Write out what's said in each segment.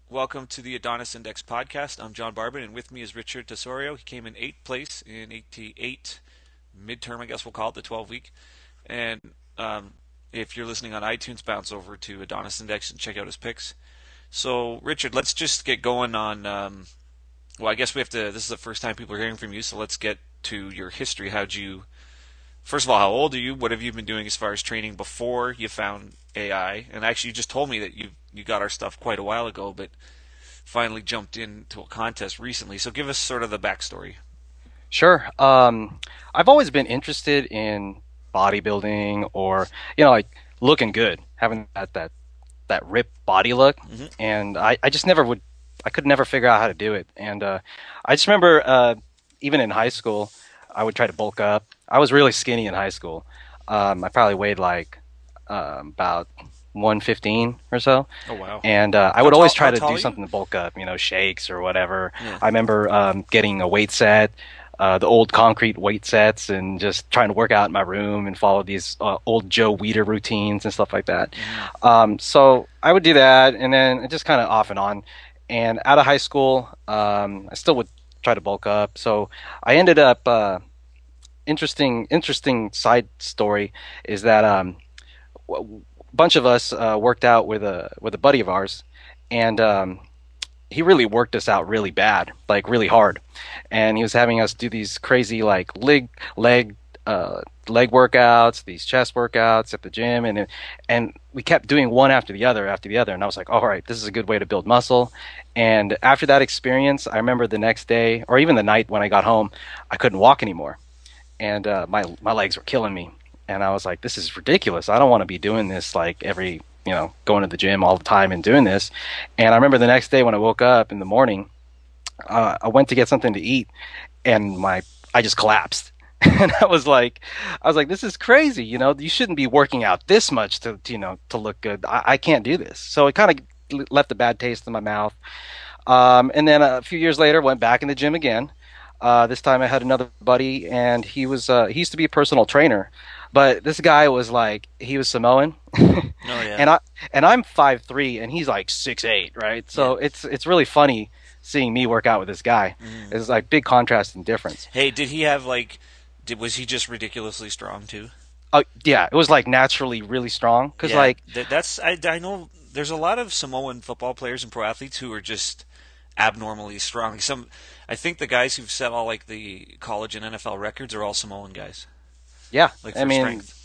Welcome to the Adonis Index podcast. I'm John Barbin, and with me is Richard Tesorio. He came in eighth place in 88 midterm, I guess we'll call it the 12-week. And um, if you're listening on iTunes, bounce over to Adonis Index and check out his picks. So, Richard, let's just get going on. Well, I guess we have to. This is the first time people are hearing from you, so let's get to your history. First of all, how old are you? What have you been doing as far as training before you found AI? And actually, you just told me that you got our stuff quite a while ago, but finally jumped into a contest recently. So give us sort of the backstory. Sure. I've always been interested in bodybuilding or, like looking good, having that ripped body look. Hmm. And I just I could never figure out how to do it. And I just remember even in high school, I would try to bulk up. I was really skinny in high school. I probably weighed like about 115 or so. Oh wow! And I How would always tall? try How to tall do are you? something to bulk up, shakes or whatever. Yeah. I remember getting a weight set, the old concrete weight sets, and just trying to work out in my room and follow these old Joe Weider routines and stuff like that. Hmm. So I would do that, and then just kind of off and on. And out of high school, I still would try to bulk up. So I ended up interesting side story is that a bunch of us worked out with a buddy of ours, and he really worked us out really bad, like really hard. And he was having us do these crazy like leg workouts, these chest workouts at the gym, and we kept doing one after the other. And I was like, all right, this is a good way to build muscle. And after that experience, I remember the next day or even the night when I got home, I couldn't walk anymore, and my legs were killing me. And I was like, this is ridiculous. I don't want to be doing this like every going to the gym all the time and doing this. And I remember the next day when I woke up in the morning, I went to get something to eat, and my I just collapsed. And I was like, this is crazy. You shouldn't be working out this much to look good. I can't do this. So it kind of left a bad taste in my mouth. And then a few years later, went back in the gym again. This time I had another buddy, and he used to be a personal trainer, but this guy was like he was Samoan, Oh yeah. and I'm 5'3", and he's like 6'8", right? Yeah. So it's really funny seeing me work out with this guy. Hmm. It's like big contrast and difference. Hey, did he have like? Was he just ridiculously strong too? Oh yeah, it was like naturally really strong because Yeah. like That's I know. There's a lot of Samoan football players and pro athletes who are just abnormally strong. I think the guys who've set all like the college and NFL records are all Samoan guys, yeah, like I for mean strength.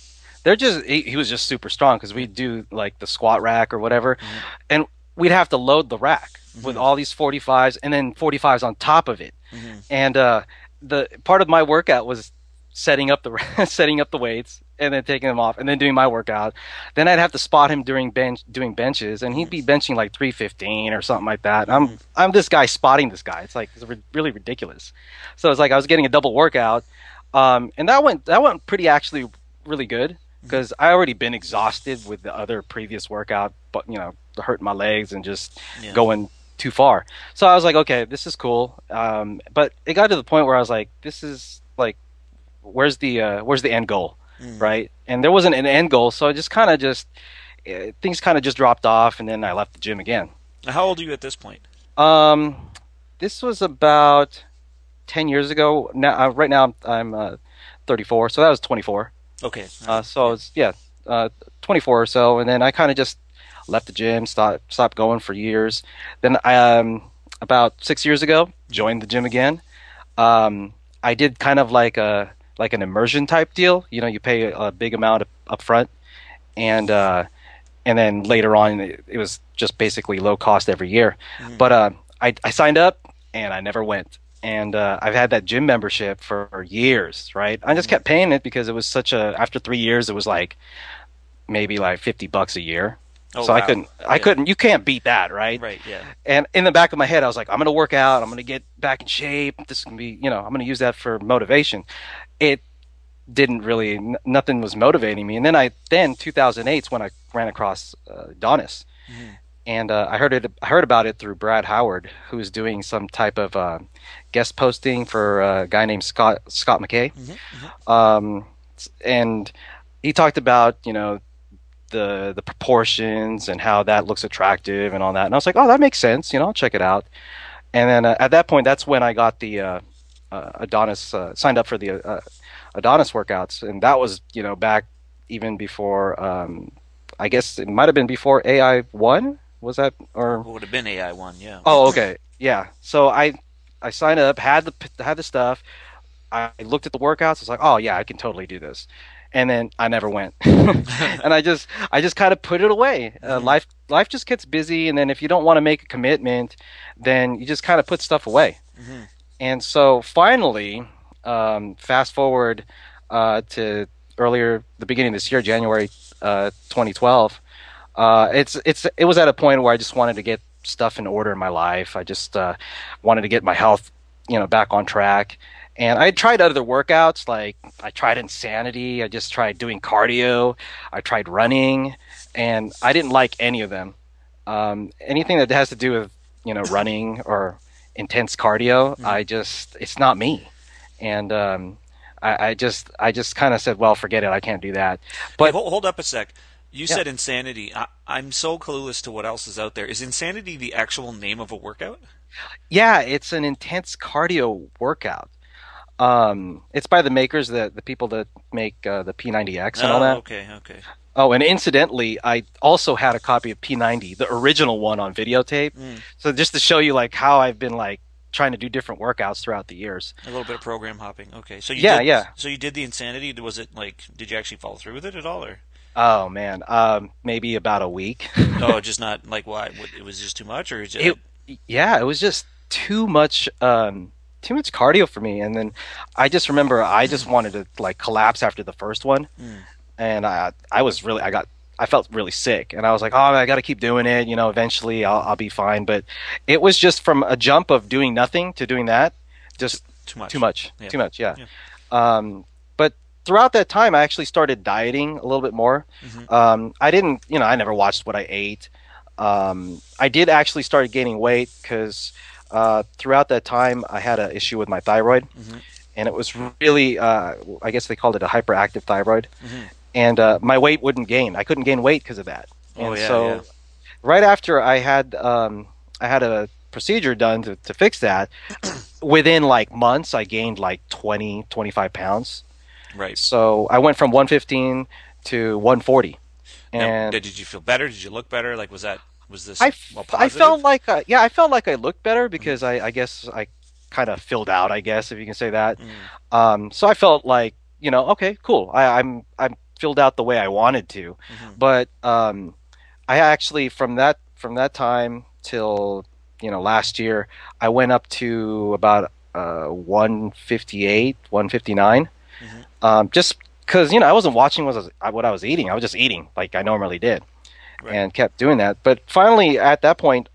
he was just super strong because Yeah. we'd do like the squat rack or whatever, Hmm. and we'd have to load the rack with Hmm. all these 45s and then 45s on top of it. Hmm. And the part of my workout was setting up the setting up the weights and then taking them off and then doing my workout. Then I'd have to spot him during doing benches, and he'd be Hmm. benching like 315 or something like that. Hmm. I'm this guy spotting this guy. It's really ridiculous. So it's like I was getting a double workout, and that went pretty actually really good Hmm. because I already been exhausted with the other previous workout, but hurting my legs and just Yeah. going too far. So I was like, okay, this is cool. But it got to the point where I was like, this is like, where's the end goal, Hmm. right? And there wasn't an end goal, so I just kind of just things kind of just dropped off, and then I left the gym again. How old are you at this point? Um, this was about 10 years ago. Now, right now I'm 34, so that was 24. Okay. All right. So Yeah. it's yeah, 24 or so, and then I kind of just left the gym, stopped going for years. Then about 6 years ago, joined the gym again. I did kind of like an immersion type deal. You pay a big amount up front, and and then later on it was just basically low cost every year. Hmm. But I signed up and I never went. And I've had that gym membership for years, right? I just Hmm. kept paying it because it was after 3 years, it was like maybe like $50 a year. Oh So wow. I Yeah. couldn't, you can't beat that, right? Right. Yeah. And in the back of my head, I was like, I'm going to work out. I'm going to get back in shape. This can be, I'm going to use that for motivation. It didn't really, nothing was motivating me. And then 2008 is when I ran across Adonis. Hmm. And I heard about it through Brad Howard, who was doing some type of guest posting for a guy named Scott McKay. Hmm. Hmm. Um, and he talked about, the proportions and how that looks attractive and all that. And I was like, oh, that makes sense. I'll check it out. And then at that point, that's when I got the Adonis signed up for the Adonis workouts, and that was back even before I guess it might have been before AI 1. Was that or? What would have been AI 1? Yeah. Oh, okay, yeah. So I signed up, had the stuff. I looked at the workouts. I was like, oh yeah, I can totally do this. And then I never went, and I just kind of put it away. Hmm. Life just gets busy, and then if you don't want to make a commitment, then you just kind of put stuff away. Hmm. And so finally, fast forward to earlier, the beginning of this year, January 2012. It was at a point where I just wanted to get stuff in order in my life. I just wanted to get my health, back on track. And I tried other workouts, like I tried Insanity. I just tried doing cardio. I tried running, and I didn't like any of them. Anything that has to do with running or intense cardio, Hmm. it's not me. And I just kind of said, well, forget it. I can't do that. Hey, But hold up a sec. You yeah, said Insanity. I'm so clueless to what else is out there. Is Insanity the actual name of a workout? yeah, it's an intense cardio workout. It's by the makers, the people that make the P90X and all Oh, that. okay, okay. Oh, and incidentally, I also had a copy of P90, the original one, on videotape. Mm, So just to show you like how I've been like trying to do different workouts throughout the years. a little bit of program hopping. Okay, so you Yeah, did. yeah. So you did the Insanity. Was it like? Did you actually follow through with it at all, or? Oh man, maybe about a week. Oh, just not like why? It was just too much, or is It, it? yeah, it was just too much cardio for me. And then I just remember I just wanted to like collapse after the first one, Mm, and I felt really sick, and I was like, oh, I got to keep doing it. Eventually I'll be fine. But it was just from a jump of doing nothing to doing that, too, just too too much. much, Yeah, too much. Yeah. yeah. But throughout that time, I actually started dieting a little bit more. Hmm. I didn't, I never watched what I ate. I did actually start gaining weight because throughout that time I had an issue with my thyroid, Hmm. and it was really, I guess they called it a hyperactive thyroid, Hmm. and my weight wouldn't gain. I couldn't gain weight because of that. Oh And yeah, yeah. so right after I had a procedure done to fix that, within like months I gained like 20, 25 pounds. Right. So I went from 115 to 140, Now, and did you feel better? Did you look better? Like, was this well I felt positive? like I felt like I looked better Hmm. because I guess I kind of filled out, I guess if you can say that. Mm, So I felt like, okay, cool. I'm filled out the way I wanted to. hmm. But I actually from that time till last year, I went up to about 158, 159. Hmm. Just because I wasn't watching what I was eating. I was just eating like I normally did, Right. and kept doing that. But finally, at that point,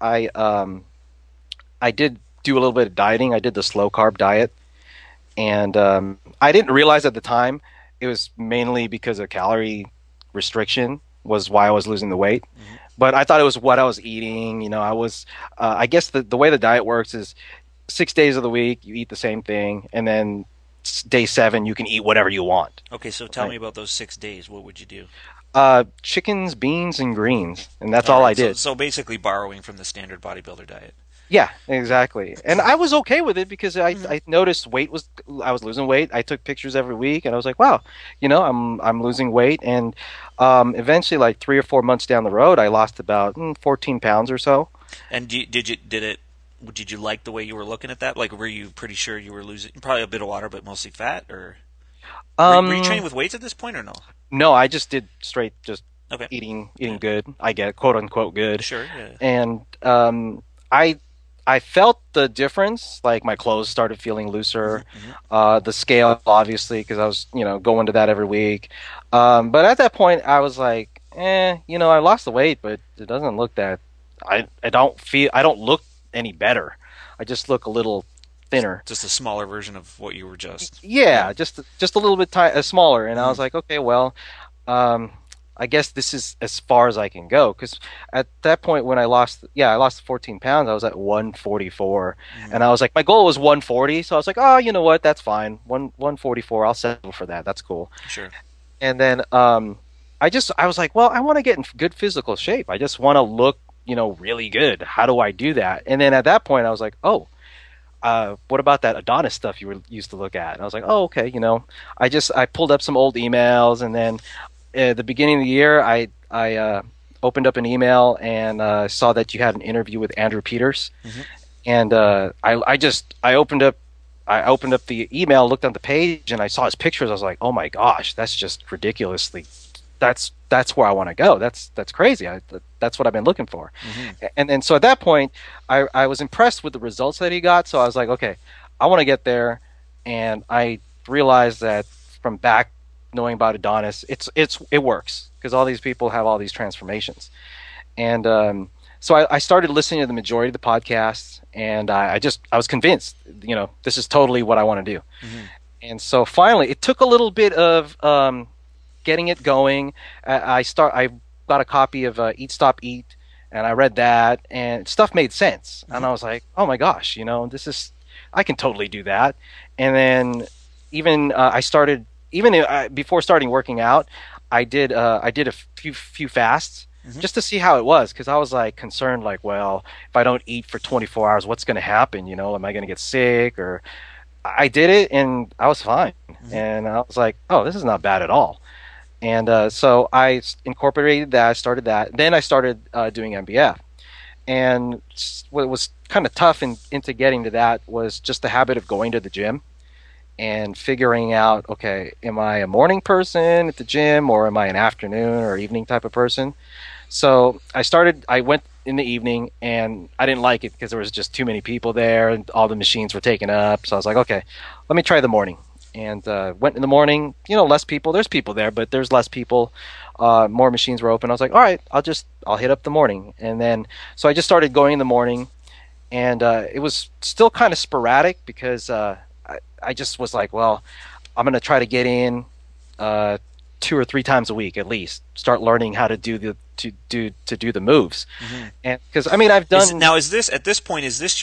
I did do a little bit of dieting. I did the slow carb diet, and I didn't realize at the time it was mainly because of calorie restriction was why I was losing the weight. Hmm. But I thought it was what I was eating. I guess the way the diet works is 6 days of the week you eat the same thing, and then day seven you can eat whatever you want. Okay, so tell me Right. about those 6 days. What would you do? Chickens, beans, and greens, and that's All all I right, so did. so basically borrowing from the standard bodybuilder diet. Yeah, exactly. And I was okay with it because Hmm. I noticed I was losing weight. I took pictures every week, and I was like, wow, I'm losing weight. And eventually, like 3 or 4 months down the road, I lost about 14 pounds or so. And did you like the way you were looking at that? Like, were you pretty sure you were losing probably a bit of water, but mostly fat, or were you training Um, with weights at this point, or no? no, I just did straight, just Okay, eating yeah, good. I get quote unquote good, sure, yeah. and I I felt the difference. Like my clothes started feeling Hmm. looser. Hmm. The scale, obviously, because I was going to that every week. But at that point, I was like, I lost the weight, but it doesn't look that. I don't look any better. I just look a little thinner. Just a smaller version of what you were just. Yeah. Yeah, just a little bit smaller. And I Hmm. was like, okay, well, um, I guess this is as far as I can go. Because at that point, when I lost 14 pounds, I was at 144, Hmm. and I was like, my goal was 140. So I was like, oh, you know what? That's fine. 144. I'll settle for that. That's cool. Sure. And then I was like, well, I want to get in good physical shape. I just want to look, really good. How do I do that? And then at that point, I was like, oh, what about that Adonis stuff you were used to look at? And I was like, oh, okay. I pulled up some old emails, and then at the beginning of the year, I opened up an email and saw that you had an interview with Andrew Peters, Hmm. and I opened up the email, looked on the page, and I saw his pictures. I was like, oh my gosh, that's just ridiculously. That's where I want to go. That's crazy. That's what I've been looking for. Hmm. And so at that point, I was impressed with the results that he got. So I was like, okay, I want to get there. And I realized that from back knowing about Adonis, it works because all these people have all these transformations. And so I started listening to the majority of the podcasts, and I was convinced, this is totally what I want to do. Hmm. And so finally, it took a little bit of getting it going. I got a copy of Eat Stop Eat, and I read that, and stuff made sense. And Hmm. I was like, oh my gosh, this is I can totally do that. And then even I started even before starting working out, I did a few fasts Hmm. just to see how it was because I was like concerned, like, well, if I don't eat for 24 hours, what's going to happen? Am I going to get sick? Or I did it and I was fine, Hmm. and I was like, oh, this is not bad at all. And so incorporated that. I started that. Then I started doing MBF. And what was kind of tough into getting to that was just the habit of going to the gym and figuring out, okay, am I a morning person at the gym or am I an afternoon or evening type of person? So I went in the evening and I didn't like it because there was just too many people there and all the machines were taken up. So I was like, okay, let me try the morning. And went in the morning, less people. There's people there, but there's less people. More machines were open. I was like, all right, I'll hit up the morning. And then, so I just started going in the morning, and it was still kind of sporadic because I just was like, well, I'm going to try to get in uh, 2 or 3 times a week at least. Start learning how to do the moves, Hmm. and because I mean I've Is done. now is this at this point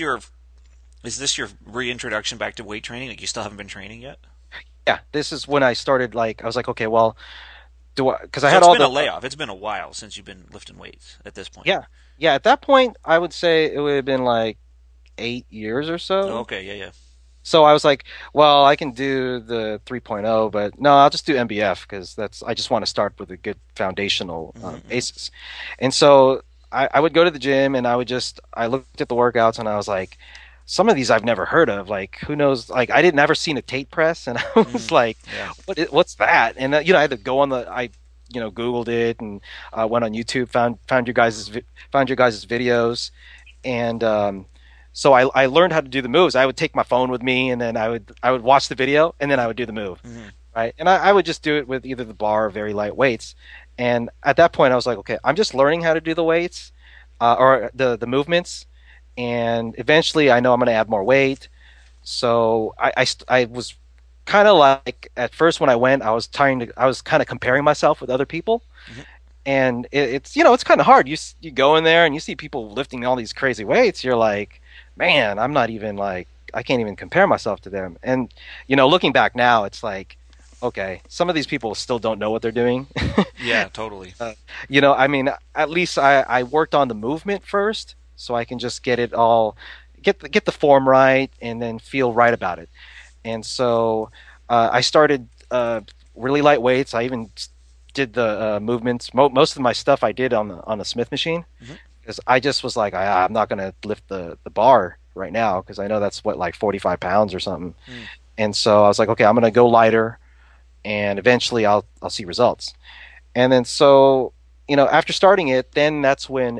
is this your reintroduction back to weight training? Like you still haven't been training yet? Yeah, this is when I started. Like I was like, okay, well, do I? Because I So had it's all been a the layoff. It's been a while since you've been lifting weights at this point. yeah, yeah. At that point, I would say it would have been like 8 years or Oh, so. okay, yeah, yeah. So I was like, well, I can do the 3.0, but no, I'll just do MBF because I just want to start with a good foundational Hmm. Hmm. basis. And so I would go to the gym and I looked at the workouts and I was like, some of these I've never heard of. Like, who knows? Like, I didn't ever seen a Tate press, and I was Hmm. like, Yeah. what's that? And I had to go on Googled it and went on YouTube, found your guys' videos, and so I learned how to do the moves. I would take my phone with me, and then I would watch the video, and then I would do the move, Hmm. right? And I would just do it with either the bar or very light weights. And at that point, I was like, okay, I'm just learning how to do the weights or the movements, and eventually, I know I'm going to add more weight. So I was kind of like at first when I went, I was kind of comparing myself with other people, Hmm. and it's kind of hard. You go in there and you see people lifting all these crazy weights. You're like, man, I'm not even like I can't even compare myself to them. And looking back now, it's like, okay, some of these people still don't know what they're doing. Yeah, totally. uh, I mean, at least I worked on the movement first, so I can just get it all, get the form right, and then feel right about it. And so I started really light weights. I even did the movements. Most of my stuff I did on the Smith machine Hmm. because I just was like, I'm not going to lift the bar right now because I know that's what like 45 pounds or something. Hmm. And so I was like, okay, I'm going to go lighter, and eventually I'll see results. And then so after starting it, then that's when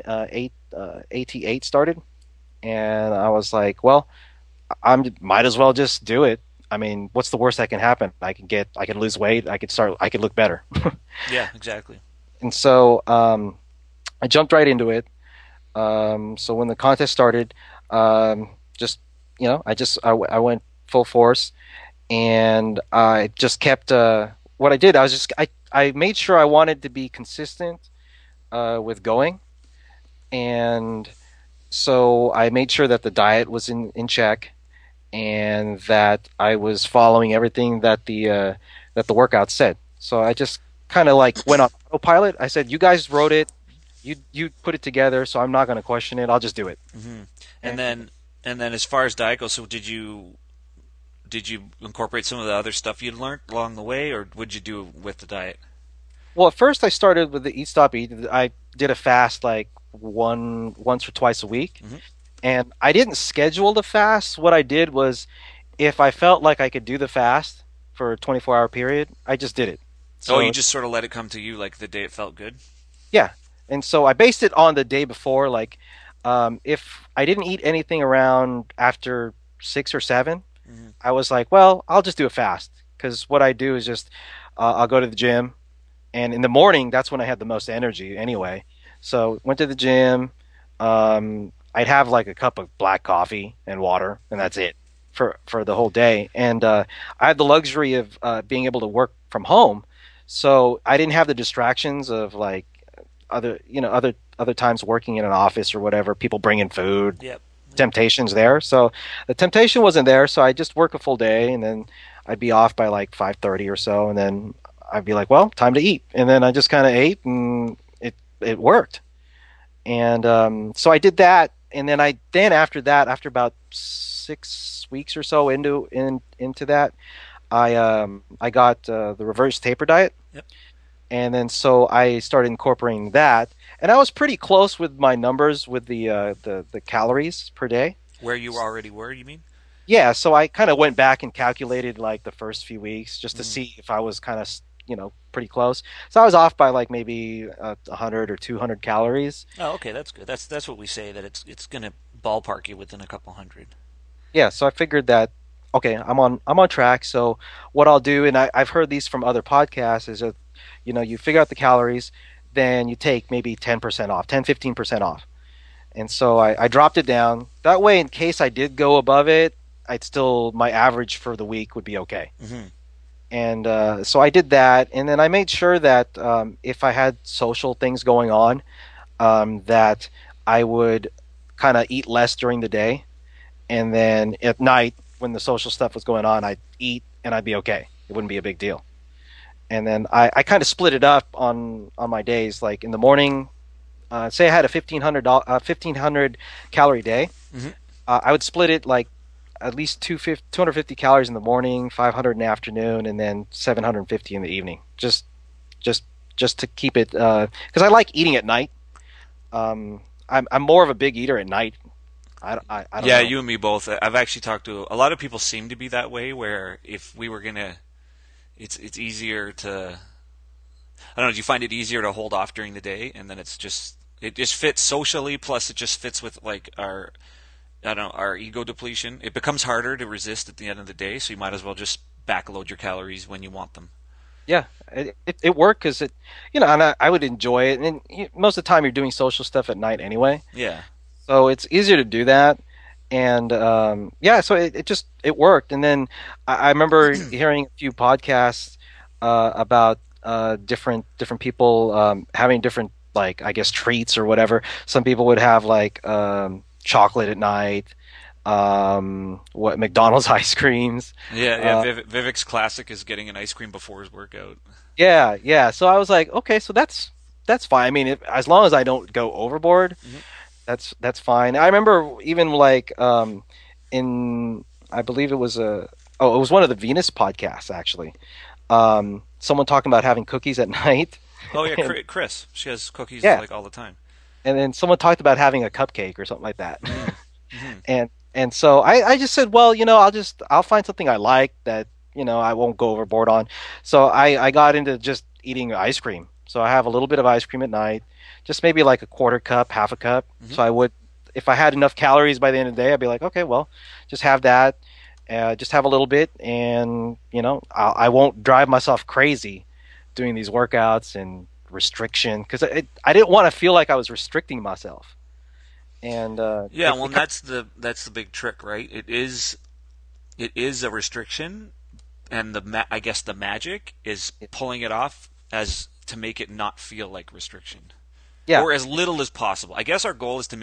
AT8 started, and I was like, well, I might as well just do it. I mean, what's the worst that can happen? I can lose weight. I could look better. Yeah, exactly. And so I jumped right into it. So when the contest started, just I went full force, and I just kept what I did. I made sure I wanted to be consistent with going, and so I made sure that the diet was in check and that I was following everything that the workout said. So I just kind of like went on autopilot. I said, "You guys wrote it, you put it together, so I'm not going to question it. I'll just do it." Hmm. And And then as far as diet goes, so did you incorporate some of the other stuff you'd learned along the way, or what'd you do with the diet? well, at first I started with the Eat Stop Eat. I did a fast like once or twice a week, Hmm. and I didn't schedule the fast. What I did was, if I felt like I could do the fast for a 24-hour period, I just did it. Oh, you So just sort of let it come to you, like the day it felt good. yeah, and so I based it on the day before. Like, if I didn't eat anything around after 6 or 7, Hmm. I was like, well, I'll just do a fast because what I do is just I'll go to the gym, and in the morning that's when I had the most energy anyway. So went to the gym. I'd have like a cup of black coffee and water, and that's it for the whole day. And I had the luxury of being able to work from home, so I didn't have the distractions of like other times working in an office or whatever. People bringing food, Yep. Yep. temptations there. So the temptation wasn't there. So I just work a full day, and then I'd be off by like 5:30 or so, and then I'd be like, well, time to eat, and then I just kind of ate, and it worked. And so I did that, and then after that, after about 6 weeks or so into that, I got the reverse taper diet, Yep. and then so I started incorporating that, and I was pretty close with my numbers with the calories per day. Where you already were, you mean? Yeah, so I kind of went back and calculated like the first few weeks just to Mm. see if I was kind of, pretty close. So I was off by like maybe 100 or 200 calories. Oh, okay, that's good. That's what we say, that it's gonna ballpark you within a couple hundred. Yeah, so I figured that okay, I'm on track. So what I'll do, and I've heard these from other podcasts, is that you figure out the calories, then you take maybe 10% off, 10-15% off. And so I dropped it down. That way, in case I did go above it, I'd still my average for the week would be okay. Hmm. And so I did that, and then I made sure that if I had social things going on, that I would kind of eat less during the day, and then at night when the social stuff was going on, I'd eat and I'd be okay. It wouldn't be a big deal. And then I kind of split it up on my days. Like in the morning, say I had a 1,500 calorie day, Hmm. I would split it like at least 250 calories in the morning, 500 in the afternoon, and then 750 in the evening. Just just to keep it because I like eating at night. I'm more of a big eater at night. I don't Yeah, know. you and me both. I've actually talked to a lot of people seem to be that way. Where if we were gonna, it's easier to. I don't know. Do you find it easier to hold off during the day, and then it just fits socially. Plus, it just fits with like our I don't know our ego depletion. It becomes harder to resist at the end of the day, so you might as well just backload your calories when you want them. Yeah, it worked because and I would enjoy it. And most of the time, you're doing social stuff at night anyway, Yeah. so it's easier to do that. And yeah, so it worked. And then I remember hearing a few podcasts about different people having different, like, I guess, treats or whatever. Some people would have like chocolate at night, what McDonald's ice creams. Yeah, yeah. Uh, Vivek's classic is getting an ice cream before his workout. yeah, yeah. So I was like, okay, so that's fine. I mean, as long as I don't go overboard, Hmm. that's fine. I remember even like in I believe it was it was one of the Venus podcasts actually. Someone talking about having cookies at night, Oh yeah, and Chris. She has cookies yeah, like all the time. and then someone talked about having a cupcake or something like that. Mm. Hmm. And so I just said, well, I'll find something I like that I won't go overboard on. So I got into just eating ice cream. So I have a little bit of ice cream at night, just maybe like a quarter cup, half a cup. Hmm. So I would, if I had enough calories by the end of the day, I'd be like, okay, well, just have that, just have a little bit, and I won't drive myself crazy doing these workouts and restriction because I didn't want to feel like I was restricting myself. And Yeah, well, it and that's the big trick, right? It is a restriction, and I guess the magic is pulling it off as to make it not feel like restriction, yeah. or as little as possible. I guess our goal is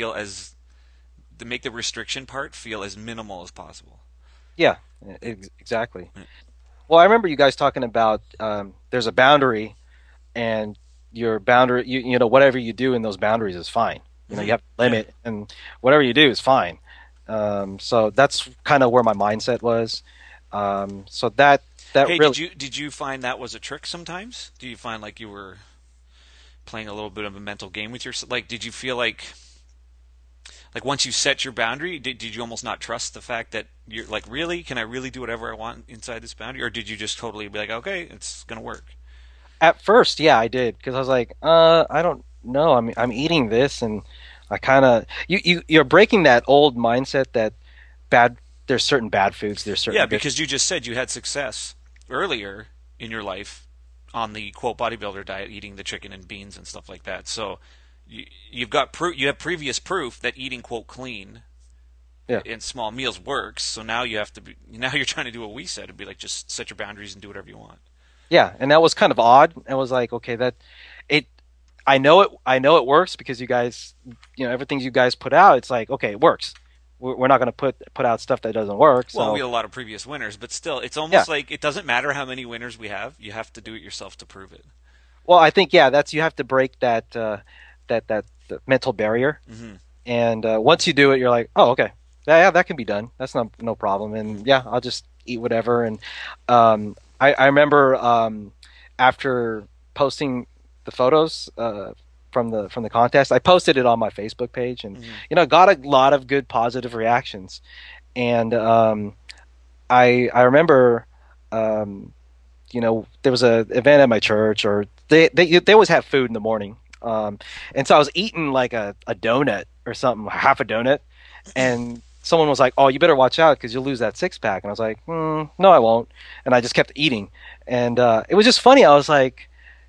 to make the restriction part feel as minimal as possible. Yeah, exactly. Well, I remember you guys talking about there's a boundary, and your boundary, you know, whatever you do in those boundaries is fine. You know, you Hmm. have a Yeah. limit, and whatever you do is fine. So that's kind of where my mindset was. So that Hey, really did you find that was a trick sometimes? Do you find like you were playing a little bit of a mental game with yourself? Like, did you feel like once you set your boundary, did you almost not trust the fact that you're like, really, can I really do whatever I want inside this boundary, or did you just totally be like, okay, it's gonna work? at first, yeah, I did because I was like, I don't know. I'm eating this, and I kind of you're breaking that old mindset that bad. There's certain bad foods. There's Yeah, certain good. because you just said you had success earlier in your life on the quote bodybuilder diet, eating the chicken and beans and stuff like that. So you've got you have previous proof that eating quote clean Yeah. in small meals works. So now you have to be now you're trying to do what we said and be like, just set your boundaries and do whatever you want. Yeah, and that was kind of odd. I was like, okay, that it. I know it works because you guys, you know, everything you guys put out. It's like, okay, it works. We're not going to put out stuff that doesn't work. Well, we So had a lot of previous winners, but still, it's yeah. almost like it doesn't matter how many winners we have. You have to do it yourself to prove it. Well, I think yeah, that's you have to break that the mental barrier, Hmm. and once you do it, you're like, oh, okay, yeah, that can be done. That's no problem. And yeah, I'll just eat whatever. And I remember after posting the photos from the contest, I posted it on my Facebook page, and Hmm. you know, got a lot of good positive reactions. And I remember um, you know, there was a event at my church, or they always have food in the morning. And so I was eating like a donut or something, half a donut, and someone was like, "Oh, you better watch out because you'll lose that six pack." And I was like, "No, I won't." And I just kept eating, and it was just funny. I was like,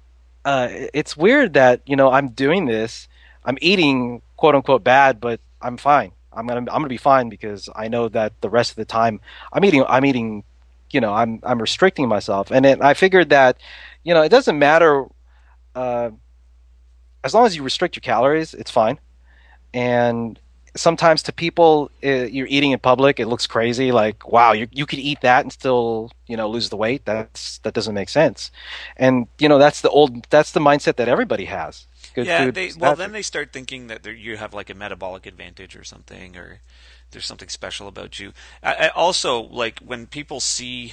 "It's weird that you know I'm doing this. I'm eating quote unquote bad, but I'm fine. I'm gonna be fine because I know that the rest of the time I'm eating, you know, I'm restricting myself." And I figured that, you know, it doesn't matter uh, as long as you restrict your calories, it's fine. And sometimes to people, you're eating in public, it looks crazy. Like, wow, you could eat that and still, you know, lose the weight. That doesn't make sense. And you know, that's the mindset that everybody has. Good Yeah, food they is well bad then food. they start thinking that you have like a metabolic advantage or something, or there's something special about you. I also like when people see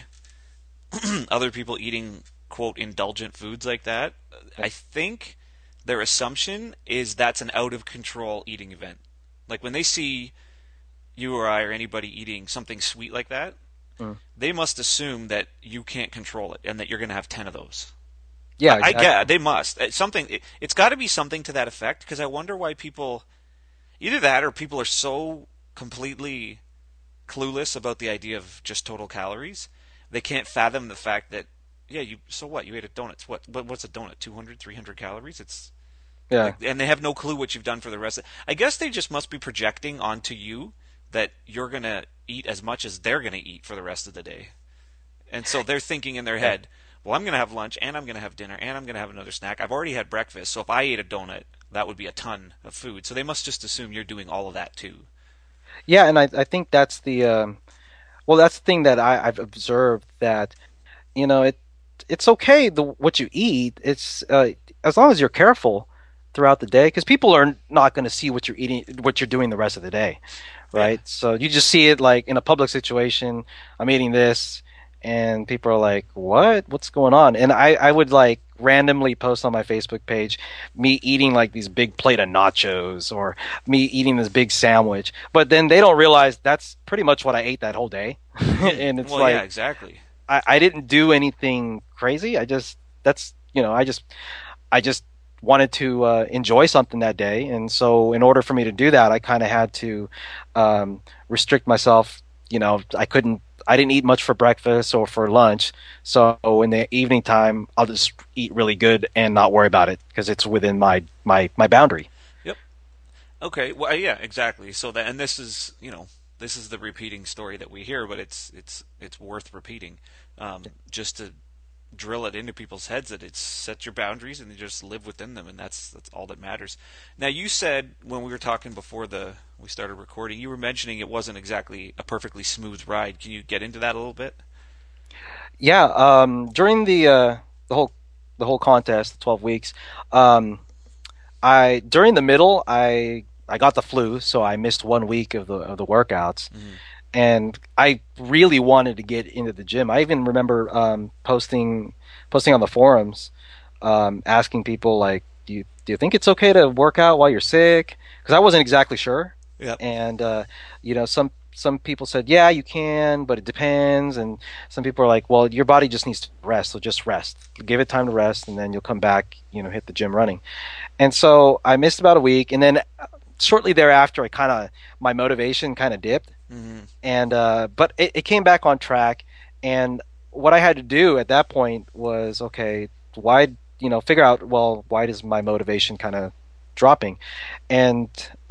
other people eating quote indulgent foods like that. Yeah. I think their assumption is that's an out of control eating event. Like when they see you or I or anybody eating something sweet like that, Mm. they must assume that you can't control it and that you're going to have 10 of those. Yeah, I exactly. get they must. It's got to be something to that effect because I wonder why people either that or people are so completely clueless about the idea of just total calories. They can't fathom the fact that yeah, you so what? You ate a donut. What's a donut? 200, 300 calories? It's Yeah. like and they have no clue what you've done for the rest of I guess they just must be projecting onto you that you're going to eat as much as they're going to eat for the rest of the day. And so they're thinking in their Yeah. head, well, I'm going to have lunch and I'm going to have dinner and I'm going to have another snack. I've already had breakfast, so if I ate a donut, that would be a ton of food. So they must just assume you're doing all of that too. Yeah, and I think that's the well, that's the thing that I've observed that you know it's okay the what you eat. It's as long as you're careful throughout the day, because people are not going to see what you're eating, what you're doing the rest of the day, Yeah. right? So you just see it like in a public situation. I'm eating this, and people are like, "What? What's going on?" And I would like randomly post on my Facebook page me eating like these big plate of nachos or me eating this big sandwich, but then they don't realize that's pretty much what I ate that whole day, Hmm. and it's Well, yeah, like exactly. I didn't do anything crazy. I just that's you know I just wanted to enjoy something that day, and so in order for me to do that, I kind of had to restrict myself. You know, I didn't eat much for breakfast or for lunch, so in the evening time, I'll just eat really good and not worry about it because it's within my boundary. Yep. Okay. Well, yeah, exactly. So that, and this is, this is the repeating story that we hear, but it's worth repeating, just to drill it into people's heads that it's set your boundaries and you just live within them, and that's all that matters. Now, you said when we were talking before we started recording, you were mentioning it wasn't exactly a perfectly smooth ride. Can you get into that a little bit? Yeah, during the whole the whole contest, the 12 weeks, um, I during the middle, I got the flu, so I missed 1 week of the workouts, Hmm. and I really wanted to get into the gym. I even remember posting on the forums, asking people like, do you think it's okay to work out while you're sick? Because I wasn't exactly sure, Yep. and some people said, yeah, you can, but it depends, and some people are like, well, your body just needs to rest, so just rest, give it time to rest, and then you'll come back, hit the gym running. And so I missed about a week, and then shortly thereafter, I kind of my motivation kind of dipped, Hmm. and but it came back on track. And what I had to do at that point was, okay, why, figure out, well, why does my motivation kind of dropping? And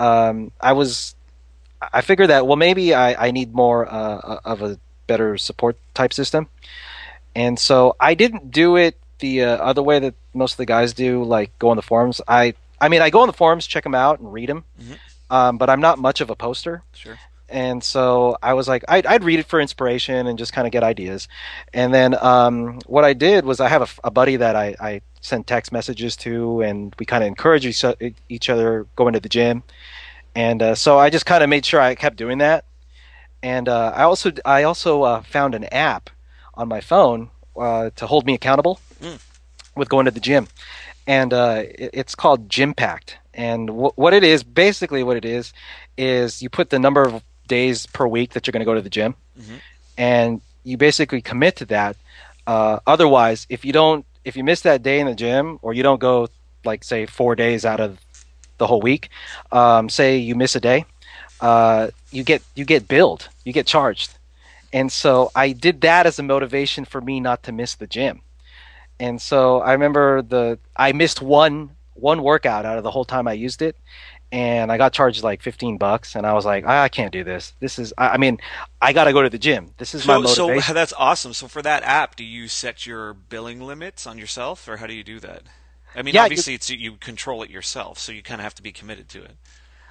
I figured that, well, maybe I need more of a better support type system. And so I didn't do it the other way that most of the guys do, like go on the forums. I mean, I go on the forums, check them out, and read them, Hmm. but I'm not much of a poster. Sure. And so I was like, I'd read it for inspiration and just kind of get ideas. And then what I did was I have a buddy that I send text messages to, and we kind of encourage each other going to the gym. And so I just kind of made sure I kept doing that. And I also found an app on my phone to hold me accountable Mm. with going to the gym, and it's called Gym Pact. And what it is, basically, what it is you put the number of days per week that you're going to go to the gym, Hmm. and you basically commit to that. Otherwise, if you miss that day in the gym, or you don't go, like, say, 4 days out of the whole week, say you miss a day, you get billed, you get charged. And so I did that as a motivation for me not to miss the gym. And so I remember I missed one workout out of the whole time I used it, and I got charged like $15, and I was like, I can't do this. I mean, I got to go to the gym. This is my So motivation. that's awesome. So for that app, do you set your billing limits on yourself, or how do you do that? I mean, Yeah, obviously, it's you control it yourself, so you kind of have to be committed to it.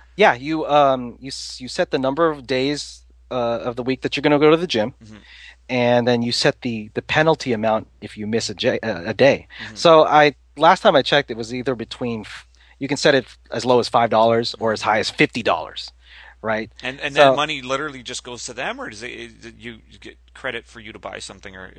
you set the number of days of the week that you're going to go to the gym, Hmm. and then you set the penalty amount if you miss a day. Hmm. So I last time I checked, it was either between you can set it as low as $5 or as Hmm. high as $50, right? And that So money literally just goes to them, or you get credit for you to buy something, or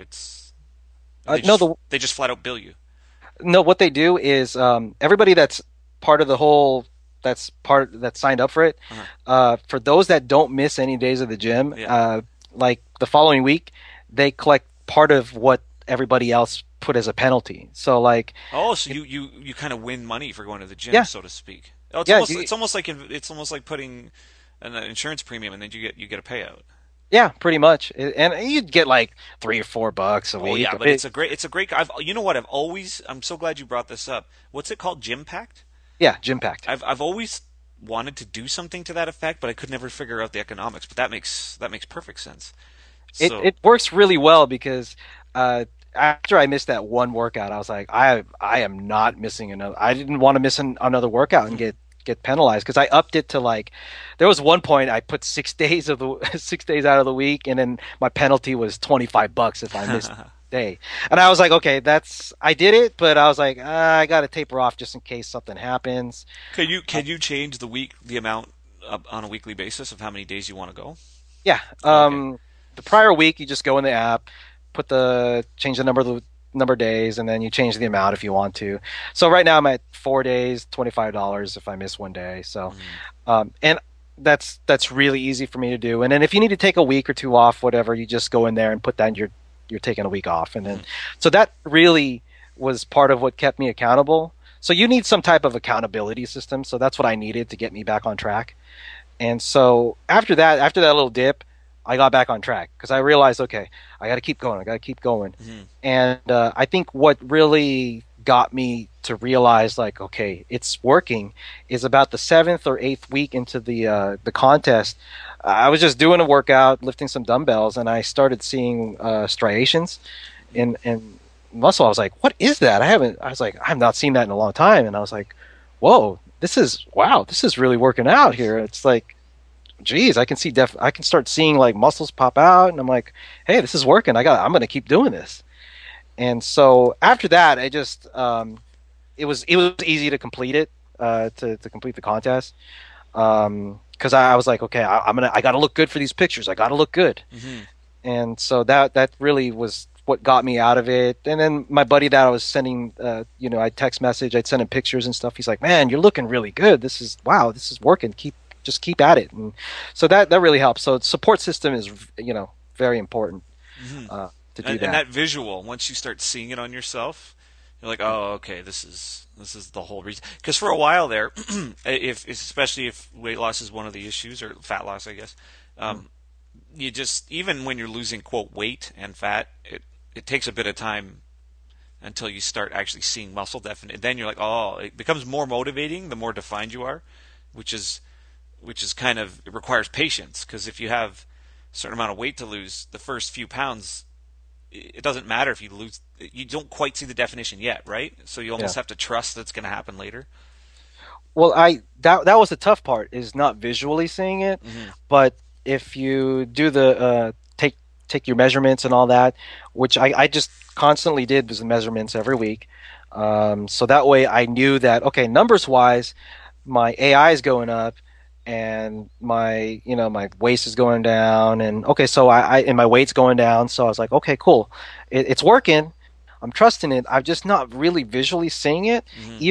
no, the they just flat out bill you? no, what they do is everybody that's part of the whole that signed up for it. Uh-huh. For those that don't miss any days of the gym, Yeah. like the following week, they collect part of what everybody else put as a penalty. So like, Oh, so if, you kind of win money for going to the gym, yeah, so to speak. Oh, yeah, it's almost like putting an insurance premium, and then you get a payout. yeah, pretty much. And you'd get like $3 or $4 a Oh week. yeah, but it's a great. You know what? I'm so glad you brought this up. What's it called? Gym Pact? Yeah, Gym Pact. I've always wanted to do something to that effect, but I could never figure out the economics. But that makes perfect sense. It So it works really well because after I missed that one workout, I was like, I am not missing another. I didn't want to miss another workout and get penalized because I upped it to, like, there was one point I put 6 days of the 6 days out of the week, and then my penalty was $25 if I missed a day. And I was like, okay, I did it, but I was like, I got to taper off just in case something happens. can you change the amount on a weekly basis of how many days you want to go? Yeah. Okay. The prior week, you just go in the app, change the number of days, and then you change the amount if you want to. So right now I'm at 4 days, $25 if I miss one day. So, Mhm. and that's really easy for me to do. And then if you need to take a week or two off, whatever, you just go in there and put that you're taking a week off, and then Mhm. so that really was part of what kept me accountable. So you need some type of accountability system. So that's what I needed to get me back on track. And so after that little dip, I got back on track because I realized, okay, I got to keep going. I got to keep going. Mhm. And I think what really got me to realize, like, okay, it's working, is about the seventh or eighth week into the contest. I was just doing a workout, lifting some dumbbells, and I started seeing striations in muscle. I was like, what is that? I was like, I've not seen that in a long time. And I was like, whoa, wow, this is really working out here. It's like geez, I can start seeing like muscles pop out, and I'm like, hey, this is working. I'm gonna keep doing this. And so after that, it was easy to complete it, to complete the contest. Because I was like, okay, I gotta look good for these pictures. I gotta look good. Hmm. And so that really was what got me out of it. And then my buddy that I was sending, I text message, I'd send him pictures and stuff. He's like, "Man, you're looking really good. This is wow, this is working. Just keep at it." And so that really helps. So support system is very important Hmm. to do And that. that visual, once you start seeing it on yourself, you're like, oh, okay, this is the whole reason. Because for a while there, if especially if weight loss is one of the issues, or fat loss, I guess, Mhm. um, you just, even when you're losing quote weight and fat, it takes a bit of time until you start actually seeing muscle definite. Then you're like, oh, it becomes more motivating the more defined you are, which is kind of, it requires patience, because if you have a certain amount of weight to lose, the first few pounds, it doesn't matter if you lose, you don't quite see the definition yet, right? So you Yeah. almost have to trust that's going to happen later. Well, I that was the tough part is not visually seeing it, Hmm. but if you do the take your measurements and all that, which I just constantly did was the measurements every week. So that way I knew that okay, numbers wise, my AI is going up and my waist is going down and okay, so and my weight's going down. So I was like, okay, cool. It's working. I'm trusting it. I'm just not really visually seeing it. Hmm.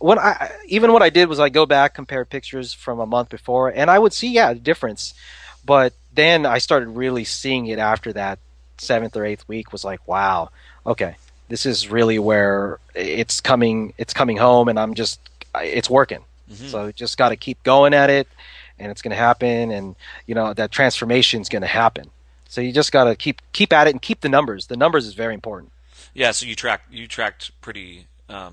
Even what I did was I go back, compare pictures from a month before, and I would see, yeah, the difference. But then I started really seeing it after that seventh or eighth week was like, wow, okay, this is really where it's coming home, and it's working. Hmm. So just got to keep going at it, and it's going to happen, and that transformation is going to happen. So you just got to keep at it and keep the numbers. The numbers is very important. Yeah, so you tracked pretty.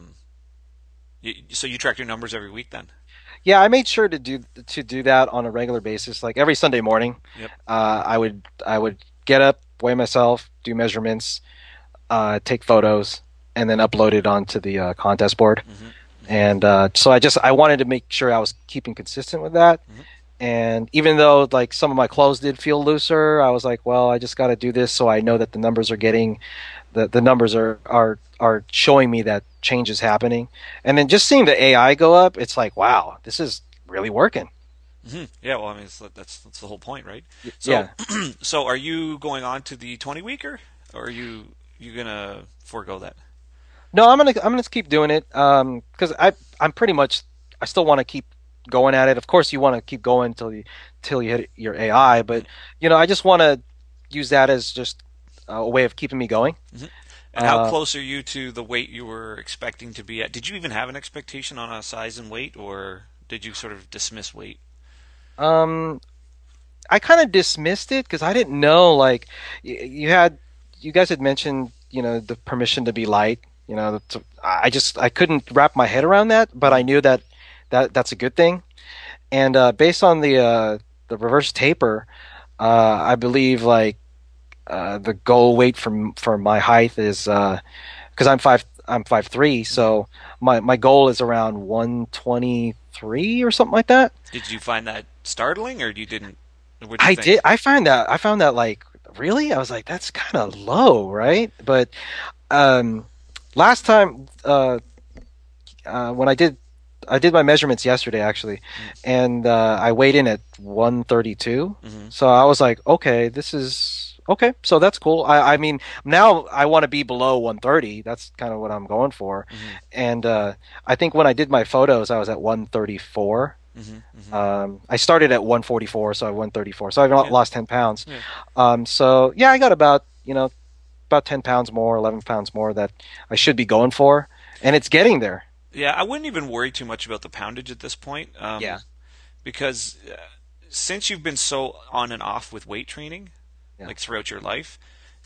So you tracked your numbers every week then. Yeah, I made sure to do that on a regular basis. Like every Sunday morning, Yep. I would get up, weigh myself, do measurements, take photos, and then upload it onto the contest board. Hmm. Hmm. And so I wanted to make sure I was keeping consistent with that. Hmm. And even though like some of my clothes did feel looser, I was like, well, I just got to do this so I know that the numbers are showing me that change is happening. And then just seeing the AI go up, it's like, wow, this is really working. Hmm. Yeah, well, I mean, that's the whole point, right? So, Yeah. so are you going on to the 20 weeker, or are you gonna forego that? No, I'm gonna keep doing it. Because I'm pretty much I still want to keep going at it. Of course, you want to keep going till you hit your AI, but I just want to use that as just a way of keeping me going. Hmm. And how Uh, close are you to the weight you were expecting to be at? Did you even have an expectation on a size and weight, or did you sort of dismiss weight? um, I kind of dismissed it because I didn't know like you guys had mentioned the permission to be light. I couldn't wrap my head around that, but I Hmm. knew that's a good thing. And based on the reverse taper, I believe like the goal weight for my height is because I'm 5'3", Hmm. so my goal is around 123 or something like that. Did you find that startling, or you didn't? What do you think? I found that like really I was like that's kind of low, right? But um, last time when I did my measurements yesterday actually, and I weighed in at 132. Mm-hmm. So I was like, okay, this is okay. So that's cool. I mean, now I want to be below 130. That's kind of what I'm going for. Mm-hmm. And I think when I did my photos, I was at 134. Mm-hmm. Mm-hmm. I started at 144, so I 134. So I've Yeah. lost 10 pounds. Yeah. So yeah, I got about 10 pounds more, 11 pounds more that I should be going for, and it's getting there. Yeah, I wouldn't even worry too much about the poundage at this point, Yeah. because since you've been so on and off with weight training, Yeah. like throughout your life,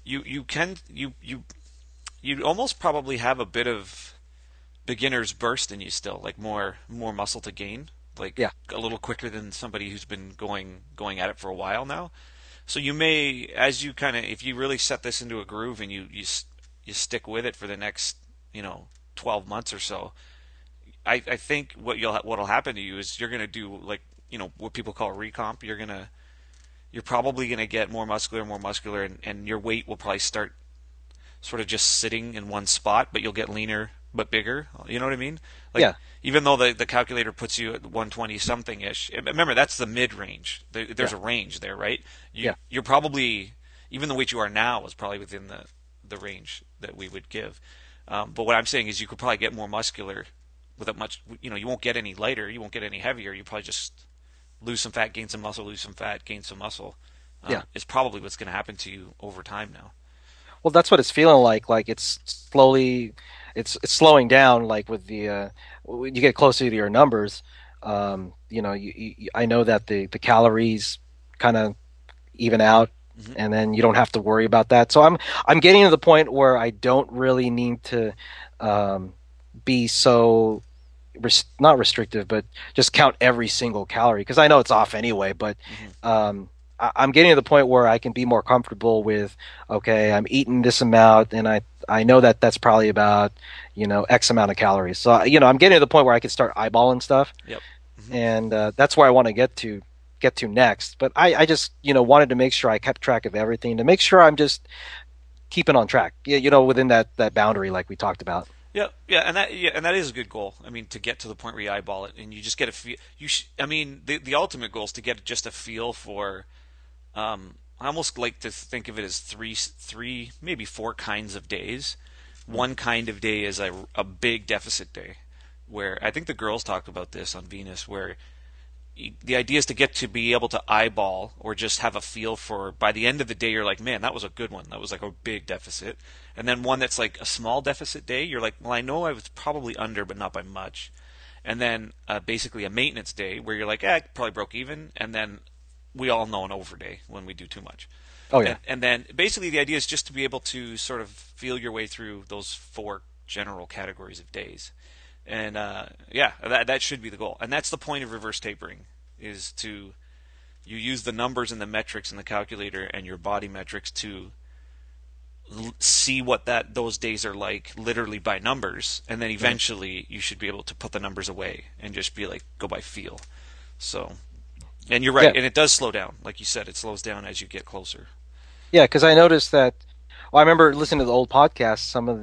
you almost probably have a bit of beginner's burst in you still, like more muscle to gain, like Yeah. a little quicker than somebody who's been going at it for a while now. So you may, as you kind of, if you really set this into a groove and you stick with it for the next 12 months or so, I think what'll happen to you is you're gonna do like what people call recomp, you're probably gonna get more muscular, and your weight will probably start sort of just sitting in one spot, but you'll get leaner but bigger. You know what I mean? Like, Yeah, even though the calculator puts you at 120 something ish, remember that's the mid range. There's yeah, a range there, right? yeah. You're probably, even the weight you are now is probably within the range that we would give. But what I'm saying is you could probably get more muscular without much. You won't get any lighter, you won't get any heavier. You probably just lose some fat, gain some muscle, lose some fat, gain some muscle. Yeah. Is probably what's going to happen to you over time now. Well, that's what it's feeling like. Like it's slowing down. Like with the when you get closer to your numbers, I know that the calories kind of even out, Hmm. and then you don't have to worry about that. So I'm getting to the point where I don't really need to um, be so not restrictive, but just count every single calorie because I know it's off anyway. But Hmm. I'm getting to the point where I can be more comfortable with, okay, I'm eating this amount, and I know that that's probably about X amount of calories. So I'm getting to the point where I can start eyeballing stuff, Yep. Hmm. and that's where I want to get to next. But I just wanted to make sure I kept track of everything to make sure I'm just keeping on track. Within that boundary like we talked about. Yeah, yeah, and that is a good goal. I mean, to get to the point where you eyeball it and you just get a feel. I mean, the ultimate goal is to get just a feel for. I almost like to think of it as three, maybe four kinds of days. One kind of day is a big deficit day, where I think the girls talked about this on Venus, where the idea is to get to be able to eyeball or just have a feel for, by the end of the day you're like, man, that was a good one, that was like a big deficit. And then one that's like a small deficit day, you're like, well, I know I was probably under but not by much. And then basically a maintenance day where you're like, probably broke even. And then we all know an over day when we do too much. Oh and, yeah, and then basically the idea is just to be able to sort of feel your way through those four general categories of days. And yeah, that should be the goal. And that's the point of reverse tapering, is to you use the numbers and the metrics in the calculator and your body metrics to see what that those days are like literally by numbers, and then hmm, eventually you should be able to put the numbers away and just be like, go by feel. So, and you're right, yeah, and it does slow down, like you said, it slows down as you get closer. yeah. Because I noticed that. Well, I remember listening to the old podcasts.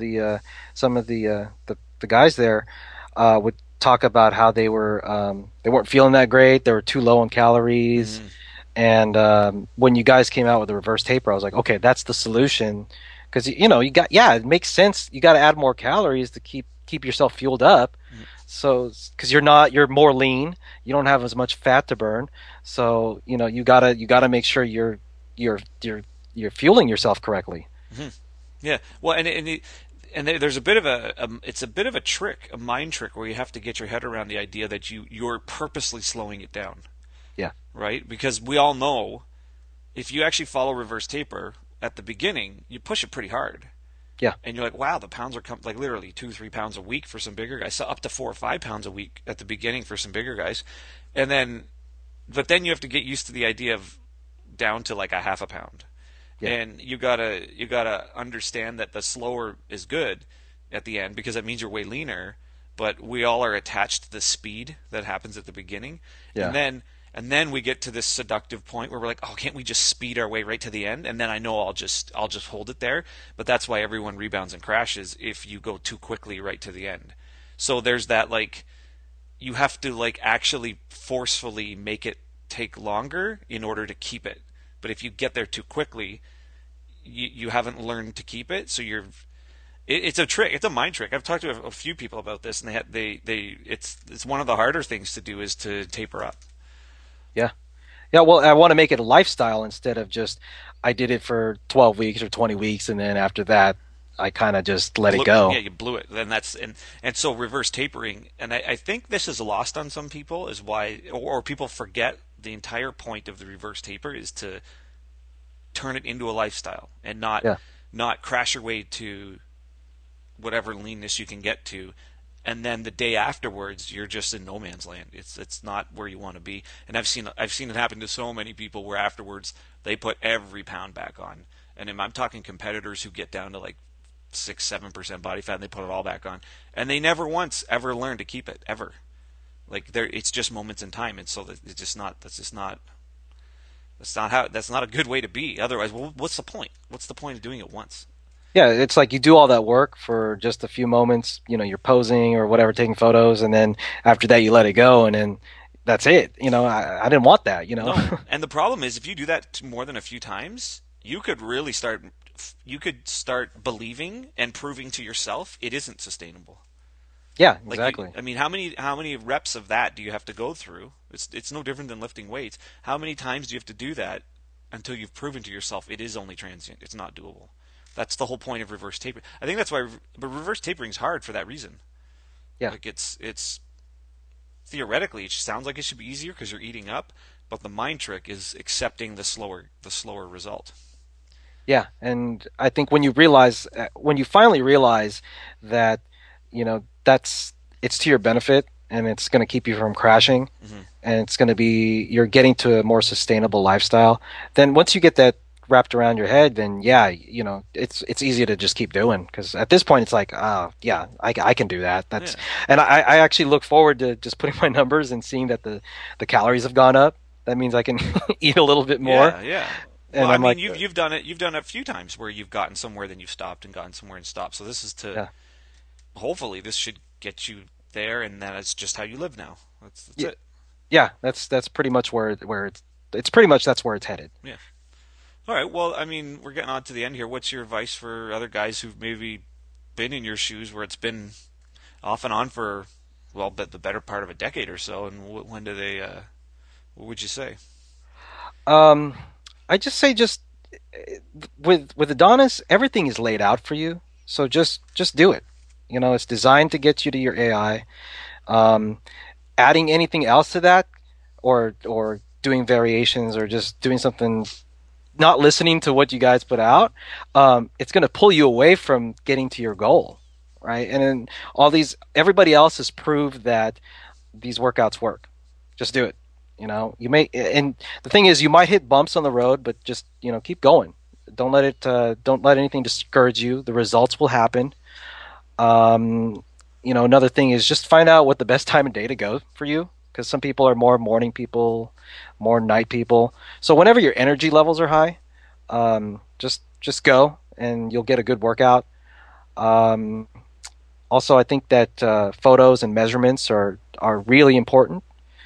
Some of the guys there would talk about how they weren't feeling that great. They were too low on calories. Hmm. And when you guys came out with the reverse taper, I was like, okay, that's the solution. Because it makes sense. You got to add more calories to keep yourself fueled up. So because you're more lean, you don't have as much fat to burn. So you gotta make sure you're you're fueling yourself correctly. Hmm. Yeah, well, and there's a bit of it's a bit of a trick, a mind trick, where you have to get your head around the idea that you're purposely slowing it down, Yeah, right? Because we all know if you actually follow reverse taper at the beginning, you push it pretty hard, yeah, and you're like, wow, the pounds are like literally 2-3 pounds a week for some bigger guys, so up to 4 or 5 pounds a week at the beginning for some bigger guys, and then but then you have to get used to the idea of down to like a half a pound, yeah, and you gotta understand that the slower is good at the end because it means you're way leaner. But we all are attached to the speed that happens at the beginning, and yeah. then we get to this seductive point where we're like, oh, can't we just speed our way right to the end? And then I know I'll just hold it there. But that's why everyone rebounds and crashes if you go too quickly right to the end. So there's that, like, you have to like actually forcefully make it take longer in order to keep it. But if you get there too quickly, you haven't learned to keep it, so it's a trick. It's a mind trick. I've talked to a few people about this, and it's one of the harder things to do is to taper up. Yeah. Yeah, well, I want to make it a lifestyle instead of just I did it for 12 weeks or 20 weeks and then after that I kind of just let it Yeah, go. you blew it. Then and so reverse tapering, and I think this is lost on some people, is why, or people forget the entire point of the reverse taper is to turn it into a lifestyle and Yeah. not crash your way to whatever leanness you can get to, and then the day afterwards you're just in no man's land. It's not where you want to be. And I've seen it happen to so many people where afterwards they put every pound back on. And I'm talking competitors who get down to like 6-7% body fat and they put it all back on, and they never once ever learn to keep it ever. Like there, it's just moments in time, and so it's just not. That's not a good way to be. Otherwise, well, what's the point? What's the point of doing it once? Yeah, it's like you do all that work for just a few moments. You're posing or whatever, taking photos, and then after that, you let it go, and then that's it. I didn't want that. No, and the problem is if you do that more than a few times, you could start believing and proving to yourself it isn't sustainable. Yeah, Like exactly. I mean, how many reps of that do you have to go through? It's no different than lifting weights. How many times do you have to do that until you've proven to yourself it is only transient? It's not doable. That's the whole point of reverse tapering. I think that's why, but reverse tapering is hard for that reason. Yeah, Like it's theoretically it sounds like it should be easier because you're eating up, but the mind trick is accepting the slower result. yeah, and I think when you finally realize that, that's it's to your benefit and it's going to keep you from crashing, Hmm. and it's going to be you're getting to a more sustainable lifestyle. Then once you get that wrapped around your head, then yeah, it's easy to just keep doing because at this point it's like, yeah, I can do that. That's Yeah, and I actually look forward to just putting my numbers and seeing that the calories have gone up. That means I can eat a little bit more, yeah, yeah. Well, and I I'm mean, like, you've done it. You've done it a few times where you've gotten somewhere, then you've stopped, and gotten somewhere and stopped. So this is to yeah, hopefully this should get you there, and then it's just how you live now. That's yeah, it. yeah. That's pretty much where it's pretty much that's where it's headed. Yeah. All right. Well, I mean, we're getting on to the end here. What's your advice for other guys who've maybe been in your shoes, where it's been off and on for well, the better part of a decade or so? And when do they? What would you say? Um, I just say just with Adonis, everything is laid out for you. So just do it. It's designed to get you to your AI. Um, Adding anything else to that, or doing variations, or just doing something, not listening to what you guys put out, it's going to pull you away from getting to your goal, right? And then everybody else has proved that these workouts work. Just do it. And the thing is, you might hit bumps on the road, but just keep going. Don't let anything discourage you. The results will happen. Um, Another thing is just find out what the best time of day to go for you, because some people are more morning people, more night people. So whenever your energy levels are high, just go and you'll get a good workout. Um, Also, I think that photos and measurements are really important,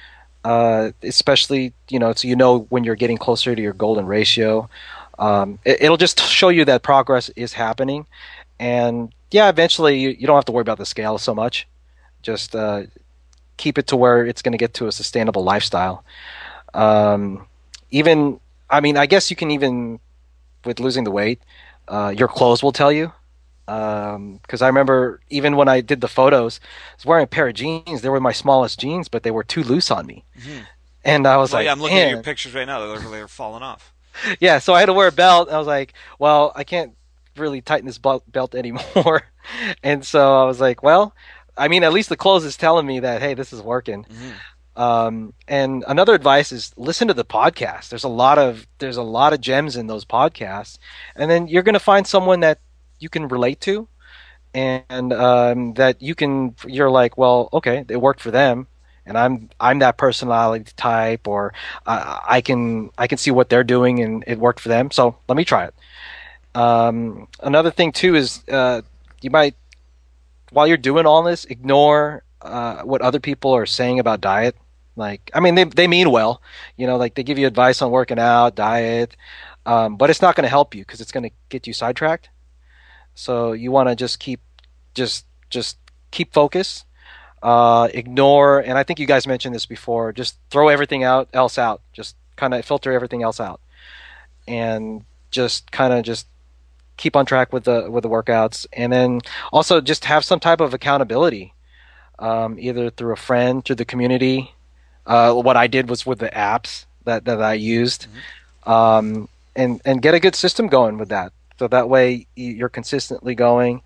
especially so when you're getting closer to your golden ratio. It'll just show you that progress is happening, and yeah, eventually you don't have to worry about the scale so much. Just keep it to where it's going to get to a sustainable lifestyle. Um, Even, I mean, I guess you can even with losing the weight, your clothes will tell you. Because I remember even when I did the photos, I was wearing a pair of jeans. They were my smallest jeans, but they were too loose on me. Hmm. And I was Well, yeah, like, I'm looking at your man, pictures right now. They're falling off. yeah. So I had to wear a belt. I was like, well, I can't really tighten this belt anymore. And so I was like, well, I mean, at least the clothes is telling me that, hey, this is working. Hmm. And another advice is listen to the podcast. There's a lot of gems in those podcasts, and then you're going to find someone that you can relate to, and that you're like, well, okay, it worked for them, and I'm that personality type, or I can see what they're doing and it worked for them, so let me try it. Another thing too is you might, while you're doing all this, ignore what other people are saying about diet. Like, I mean, they mean well, like they give you advice on working out, diet, but it's not going to help you because it's going to get you sidetracked. So you want to just keep focus. Ignore, and I think you guys mentioned this before. Just throw everything else out. Just kind of filter everything else out, and just kind of just keep on track with the workouts, and then also just have some type of accountability, either through a friend, through the community. What I did was with the apps that I used, Hmm. and get a good system going with that. So that way you're consistently going.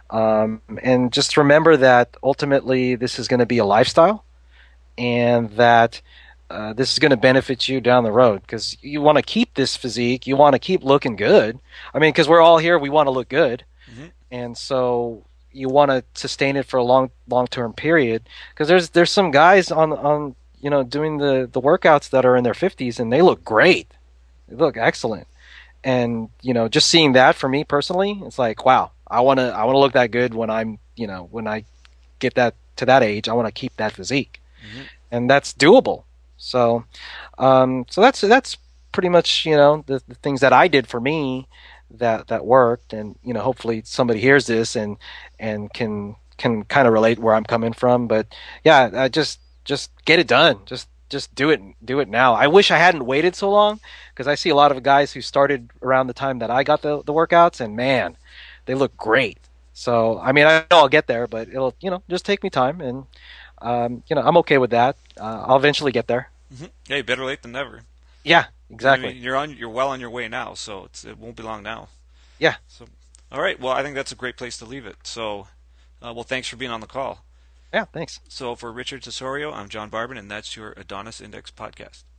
And just remember that ultimately this is going to be a lifestyle, and that this is going to benefit you down the road because you want to keep this physique, you want to keep looking good. I mean, because we're all here, we want to look good, Hmm. and so you want to sustain it for a long term period. Because there's some guys on doing the workouts that are in their 50s and they look great. They look excellent. And just seeing that for me personally, it's like, wow, I want to look that good when when I get that to that age. I want to keep that physique, Hmm. and that's doable. So, so that's pretty much the things that I did for me that worked, and hopefully somebody hears this and can kind of relate where I'm coming from. But yeah, just get it done. Just do it now. I wish I hadn't waited so long because I see a lot of guys who started around the time that I got the workouts, and man, they look great. So I mean, I know I'll get there, but it'll just take me time, and I'm okay with that. I'll eventually get there. Hmm. Hey, better late than never. Yeah, I mean, exactly. you're well on your way now, so it won't be long now. Yeah, So, all right. Well, I think that's a great place to leave it. So, well, thanks for being on the call. yeah. Thanks. So, for Richard Tesorio, I'm John Barbin, and that's your Adonis Index podcast.